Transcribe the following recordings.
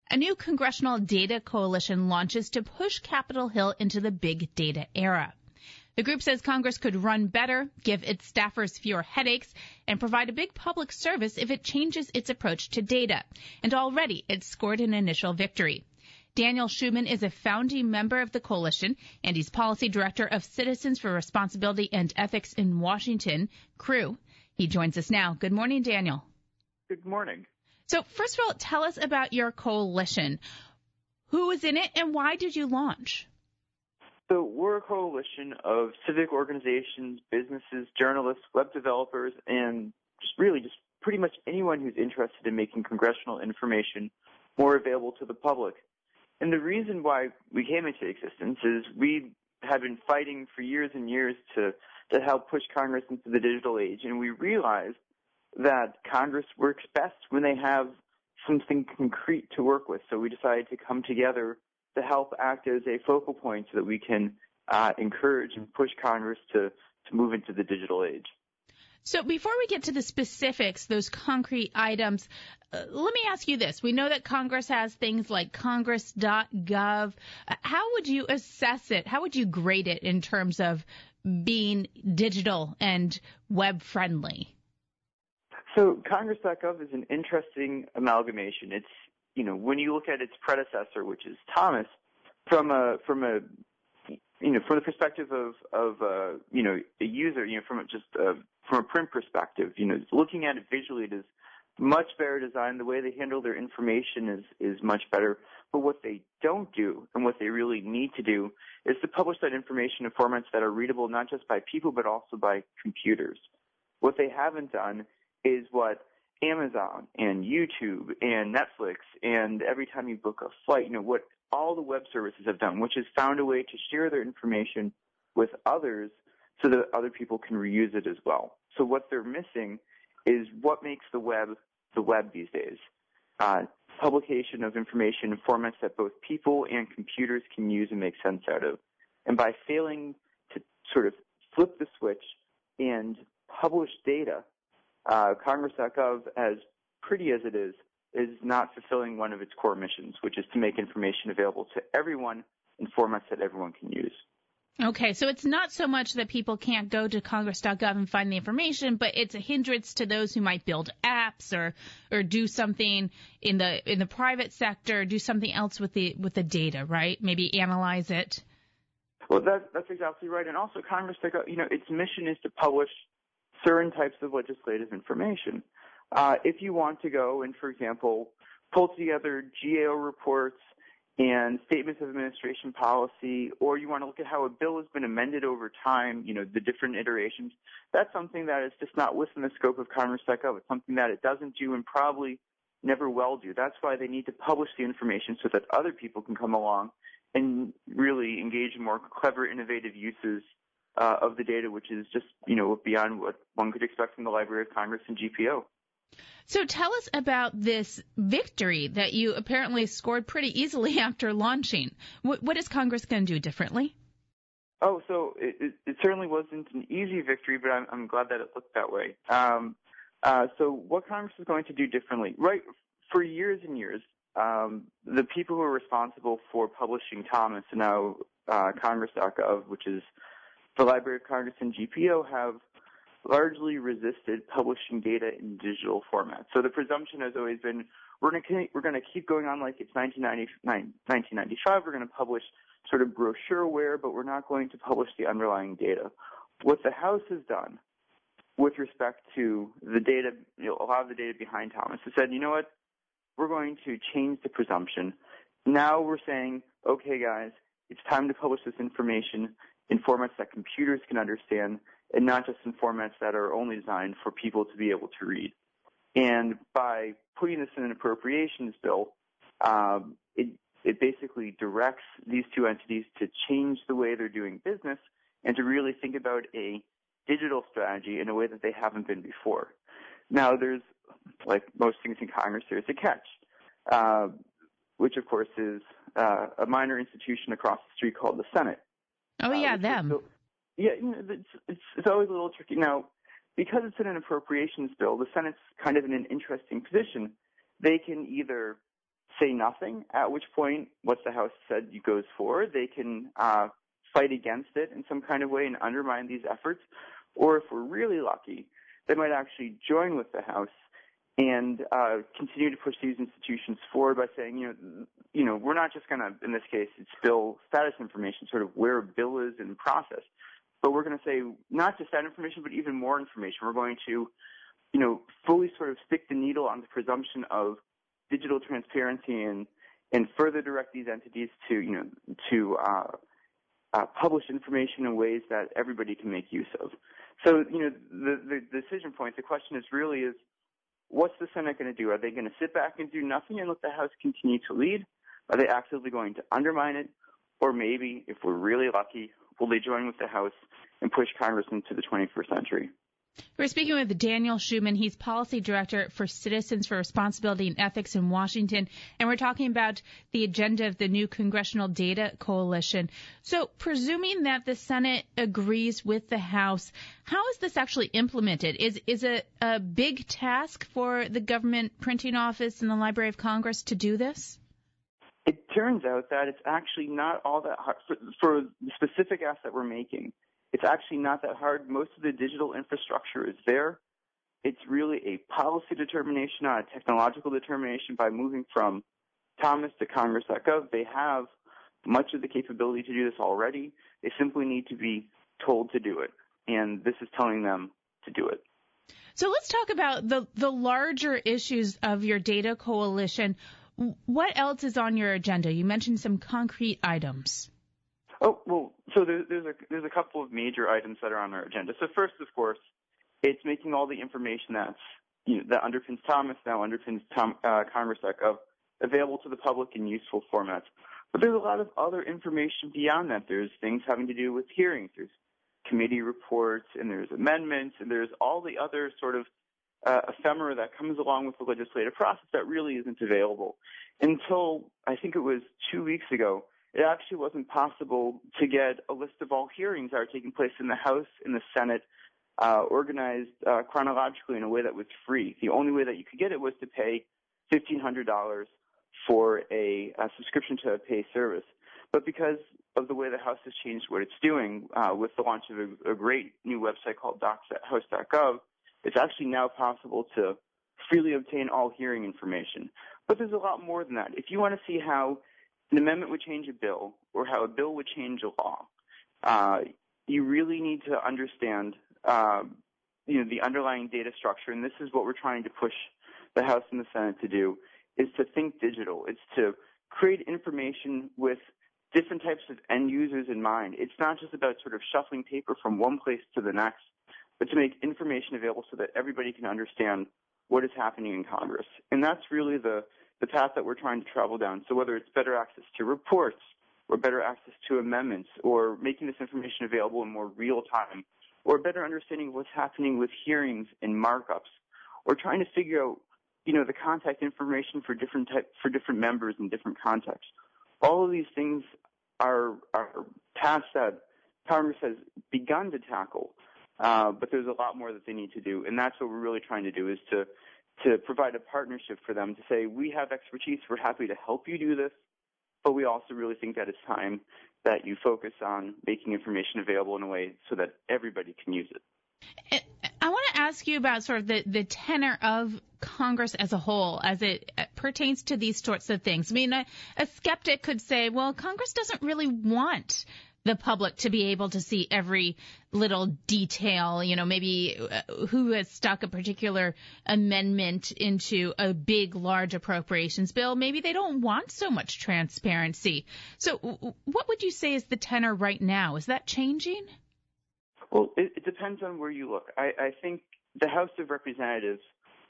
A new congressional data coalition launches to push Capitol Hill into the big data era. The group says Congress could run better, give its staffers fewer headaches, and provide a big public service if it changes its approach to data. And already it's scored an initial victory. Daniel Schuman is a founding member of the coalition, and he's policy director of Citizens for Responsibility and Ethics in Washington, CREW. He joins us now. Good morning, Daniel. Good morning. So first of all, tell us about your coalition. Who is in it and why did you launch? So we're a coalition of civic organizations, businesses, journalists, web developers, and just pretty much anyone who's interested in making congressional information more available to the public. And the reason why we came into existence is we had been fighting for years and years to help push Congress into the digital age, and we realized that Congress works best when they have something concrete to work with. So we decided to come together to help act as a focal point so that we can encourage and push Congress to move into the digital age. So before we get to the specifics, those concrete items, let me ask you this. We know that Congress has things like congress.gov. How would you assess it? How would you grade it in terms of being digital and web friendly? So Congress.gov is an interesting amalgamation. It's, when you look at its predecessor, which is Thomas, from the perspective of a user, from a print perspective, looking at it visually, it is much better designed. The way they handle their information is much better. But what they don't do and what they really need to do is to publish that information in formats that are readable not just by people but also by computers. What they haven't done is what Amazon and YouTube and Netflix and every time you book a flight, what all the web services have done, which is found a way to share their information with others so that other people can reuse it as well. So what they're missing is what makes the web these days. Publication of information in formats that both people and computers can use and make sense out of. And by failing to sort of flip the switch and publish data, Congress.gov, as pretty as it is not fulfilling one of its core missions, which is to make information available to everyone in formats that everyone can use. Okay, so it's not so much that people can't go to congress.gov and find the information, but it's a hindrance to those who might build apps or do something in the private sector, do something else with the data, right? Maybe analyze it. Well, that's exactly right. And also Congress.gov, its mission is to publish certain types of legislative information. If you want to go and, for example, pull together GAO reports and statements of administration policy, or you want to look at how a bill has been amended over time, the different iterations, that's something that is just not within the scope of Congress.gov. It's something that it doesn't do and probably never will do. That's why they need to publish the information so that other people can come along and really engage in more clever, innovative uses of the data, which is just, beyond what one could expect from the Library of Congress and GPO. So tell us about this victory that you apparently scored pretty easily after launching. What is Congress going to do differently? Oh, so it certainly wasn't an easy victory, but I'm glad that it looked that way. So what Congress is going to do differently, right? For years and years, the people who are responsible for publishing Thomas and now Congress.gov, which is the Library of Congress and GPO, have largely resisted publishing data in digital format. So the presumption has always been we're going to keep going on like it's 1995. We're going to publish sort of brochureware, but we're not going to publish the underlying data. What the House has done with respect to the data, a lot of the data behind Thomas, has said, you know what, we're going to change the presumption. Now we're saying, okay, guys, it's time to publish this information in formats that computers can understand and not just in formats that are only designed for people to be able to read. And by putting this in an appropriations bill, it basically directs these two entities to change the way they're doing business and to really think about a digital strategy in a way that they haven't been before. Now, there's, like most things in Congress, there's a catch, which, of course, is a minor institution across the street called the Senate. Oh, yeah, them. It's always a little tricky. Now, because it's in an appropriations bill, the Senate's kind of in an interesting position. They can either say nothing, at which point what the House said goes forward. They can fight against it in some kind of way and undermine these efforts. Or if we're really lucky, they might actually join with the House and continue to push these institutions forward by saying, we're not just going to, in this case, it's bill status information, sort of where a bill is in process, but we're going to say not just that information, but even more information. We're going to, fully sort of stick the needle on the presumption of digital transparency and further direct these entities to publish information in ways that everybody can make use of. So, the decision point, the question is really what's the Senate going to do? Are they going to sit back and do nothing and let the House continue to lead? Are they actively going to undermine it? Or maybe, if we're really lucky, will they join with the House and push Congress into the 21st century? We're speaking with Daniel Schuman. He's Policy Director for Citizens for Responsibility and Ethics in Washington, and we're talking about the agenda of the new Congressional Data Coalition. So, presuming that the Senate agrees with the House, how is this actually implemented? Is it a big task for the government printing office and the Library of Congress to do this? It turns out that it's actually not all that hard. For the specific ask that we're making, it's actually not that hard. Most of the digital infrastructure is there. It's really a policy determination, not a technological determination by moving from Thomas to Congress.gov. They have much of the capability to do this already. They simply need to be told to do it, and this is telling them to do it. So let's talk about the larger issues of your data coalition. What else is on your agenda? You mentioned some concrete items. Oh, well, so there's a couple of major items that are on our agenda. So first, of course, it's making all the information that underpins Thomas, now underpins Congress.gov, available to the public in useful formats. But there's a lot of other information beyond that. There's things having to do with hearings. There's committee reports, and there's amendments, and there's all the other sort of ephemera that comes along with the legislative process that really isn't available. Until I think it was 2 weeks ago, it actually wasn't possible to get a list of all hearings that are taking place in the House and the Senate organized chronologically in a way that was free. The only way that you could get it was to pay $1,500 for a subscription to a pay service. But because of the way the House has changed what it's doing with the launch of a great new website called docs.house.gov, it's actually now possible to freely obtain all hearing information. But there's a lot more than that. If you want to see how an amendment would change a bill or how a bill would change a law, you really need to understand, the underlying data structure. And this is what we're trying to push the House and the Senate to do, is to think digital. It's to create information with different types of end users in mind. It's not just about sort of shuffling paper from one place to the next, but to make information available so that everybody can understand what is happening in Congress. And that's really the path that we're trying to travel down. So whether it's better access to reports or better access to amendments or making this information available in more real time or better understanding of what's happening with hearings and markups or trying to figure out, the contact information for different members in different contexts. All of these things are tasks that Congress has begun to tackle, but there's a lot more that they need to do. And that's what we're really trying to do, is to provide a partnership for them to say, we have expertise, we're happy to help you do this, but we also really think that it's time that you focus on making information available in a way so that everybody can use it. I want to ask you about sort of the tenor of Congress as a whole as it pertains to these sorts of things. I mean, a skeptic could say, well, Congress doesn't really want the public to be able to see every little detail, maybe who has stuck a particular amendment into a big, large appropriations bill. Maybe they don't want so much transparency. So what would you say is the tenor right now? Is that changing? Well, it depends on where you look. I think the House of Representatives,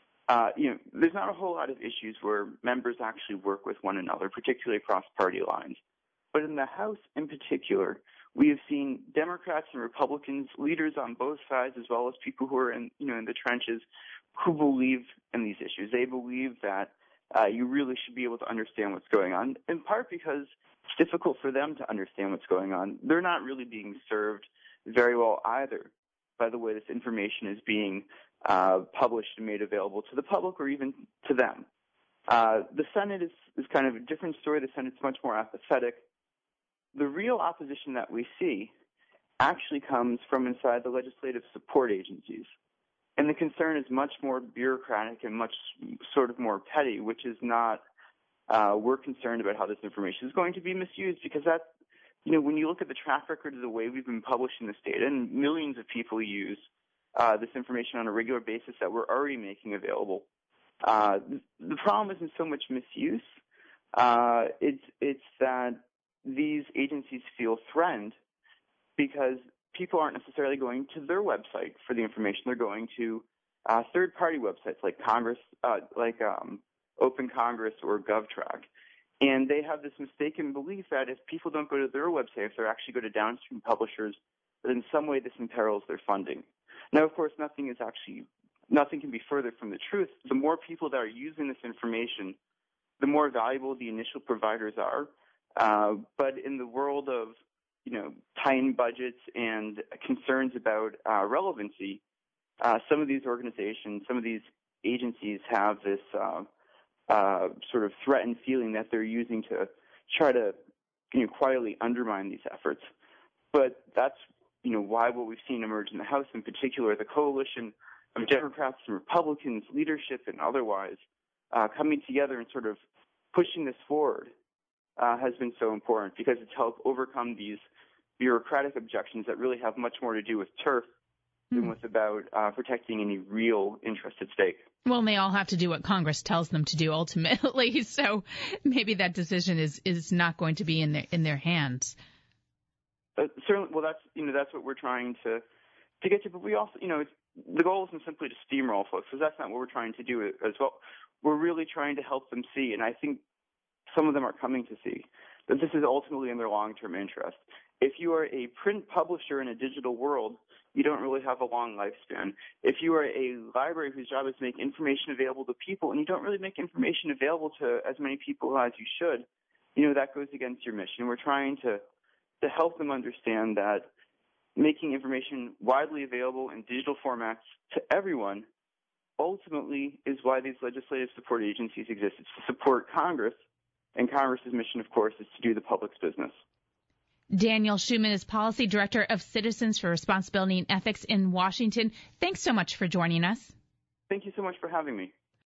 there's not a whole lot of issues where members actually work with one another, particularly across party lines. But in the House in particular, we have seen Democrats and Republicans, leaders on both sides, as well as people who are in the trenches, who believe in these issues. They believe that you really should be able to understand what's going on, in part because it's difficult for them to understand what's going on. They're not really being served very well either by the way this information is being published and made available to the public or even to them. The Senate is kind of a different story. The Senate's much more apathetic. The real opposition that we see actually comes from inside the legislative support agencies. And the concern is much more bureaucratic and much sort of more petty, which is not, we're concerned about how this information is going to be misused, because that's, when you look at the track record of the way we've been publishing this data, and millions of people use this information on a regular basis that we're already making available. The problem isn't so much misuse. It's that these agencies feel threatened because people aren't necessarily going to their website for the information. They're going to third-party websites like Congress, Open Congress or GovTrack. And they have this mistaken belief that if people don't go to their website, if they actually go to downstream publishers, that in some way this imperils their funding. Now, of course, nothing can be further from the truth. The more people that are using this information, the more valuable the initial providers are. But in the world of, tightened budgets and concerns about relevancy, some of these organizations, some of these agencies have this sort of threatened feeling that they're using to try to quietly undermine these efforts. But that's why what we've seen emerge in the House, in particular, the coalition of Democrats and Republicans, leadership and otherwise, coming together and sort of pushing this forward has been so important, because it's helped overcome these bureaucratic objections that really have much more to do with turf than with about protecting any real interest at stake. Well, and they all have to do what Congress tells them to do ultimately, so maybe that decision is not going to be in their hands. Certainly, well, that's what we're trying to get to. But we also, the goal isn't simply to steamroll folks, because that's not what we're trying to do as well. We're really trying to help them see, and I think some of them are coming to see, that this is ultimately in their long-term interest. If you are a print publisher in a digital world, you don't really have a long lifespan. If you are a library whose job is to make information available to people, and you don't really make information available to as many people as you should, that goes against your mission. We're trying to help them understand that making information widely available in digital formats to everyone ultimately is why these legislative support agencies exist. It's to support Congress, and Congress's mission, of course, is to do the public's business. Daniel Schuman is Policy Director of Citizens for Responsibility and Ethics in Washington. Thanks so much for joining us. Thank you so much for having me.